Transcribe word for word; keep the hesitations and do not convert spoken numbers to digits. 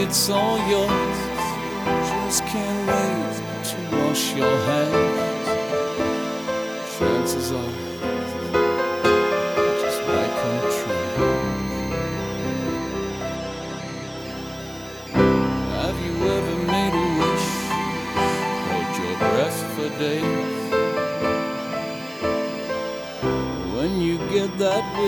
it's all yours. Just can't wait to wash your hands. Chances are it just might come true. Have you ever made a wish, held your breath for days? When you get that wish,